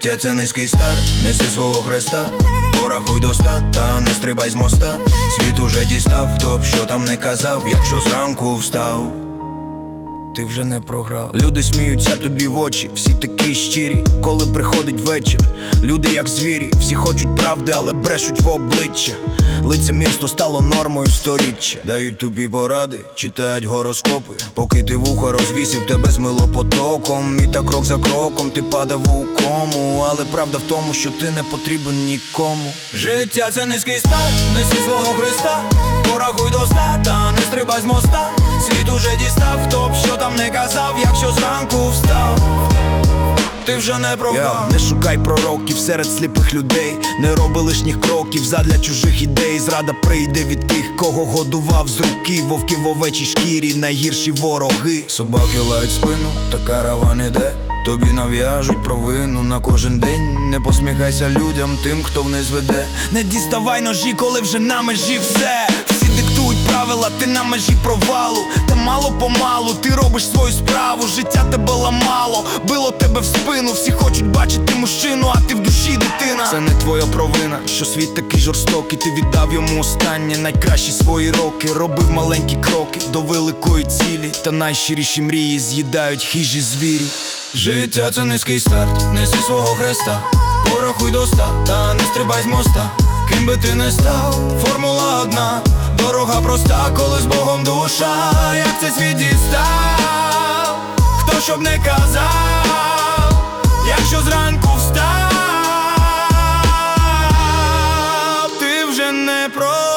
Життя це низький старт, неси свого хреста. Порахуй до 100, та не стрибай з моста. Світ уже дістав, хто б що там не казав. Якщо зранку встав, ти вже не програв. Люди сміються тобі в очі, всі такі щирі. Коли приходить вечір, люди як звірі. Всі хочуть правди, але брешуть в обличчя. Лицемірство стало нормою сторіччя. Дають тобі поради, читають гороскопи. Поки ти вухо розвісив, тебе змило потоком. І так крок за кроком ти падав у кому. Але правда в тому, що ти не потрібен нікому. Життя це низький старт, неси свого Христа. Порахуй до 100, та не стрибай з моста. Світ уже дістав, хто б що там не казав. Якщо зранку встав, ти вже не програв. Не шукай пророків серед сліпих людей. Не роби лишніх кроків задля чужих ідей. Зрада прийде від тих, кого годував з руки. Вовки в овечій шкірі, найгірші вороги. Собаки лають спину, та караван іде. Тобі нав'яжуть провину на кожен день. Не посміхайся людям, тим, хто вниз веде. Не діставай ножі, коли вже на межі все. Всі диктують правила, ти на межі провалу. Та мало-помалу ти робиш свою справу. Життя тебе ламало, било тебе в спину. Всі хочуть бачити мужчину, а ти в душі дитина. Це не твоя провина, що світ такий жорстокий. Ти віддав йому останнє, найкращі свої роки. Робив маленькі кроки до великої цілі. Та найщиріші мрії з'їдають хижі звірі. Життя це низький старт, неси свого хреста. Порахуй до 100, та не стрибай з моста. Ким би ти не став, формула одна. Дорога проста, коли з Богом душа. Як цей світ дістав, хто щоб не казав. Якщо зранку встав, ти вже не про